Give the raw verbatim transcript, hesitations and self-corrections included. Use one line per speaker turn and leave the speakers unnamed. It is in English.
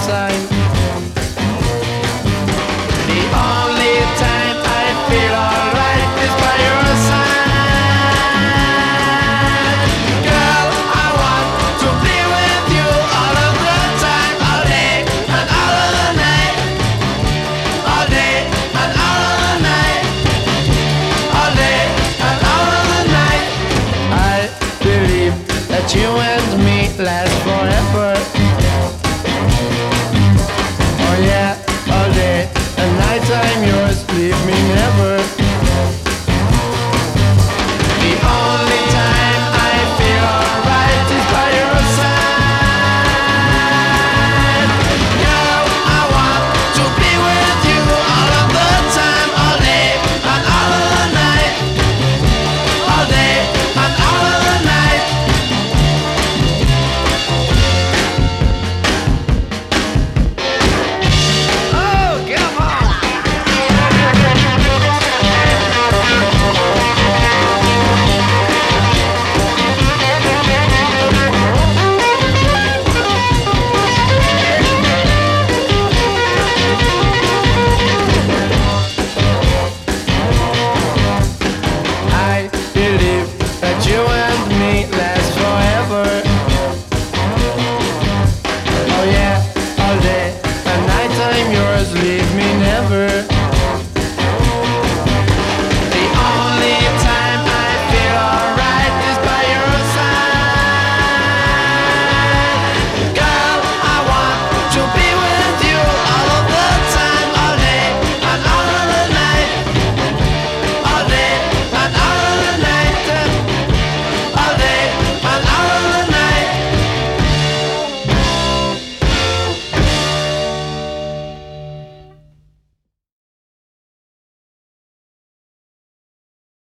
side. The only time I feel alright is by your side. Girl, I want to be with you all of the time, all day and all of the night. All day and all of the night. All day and all of the night. I believe that you and me last forever. Oh yeah, all day and nighttime you're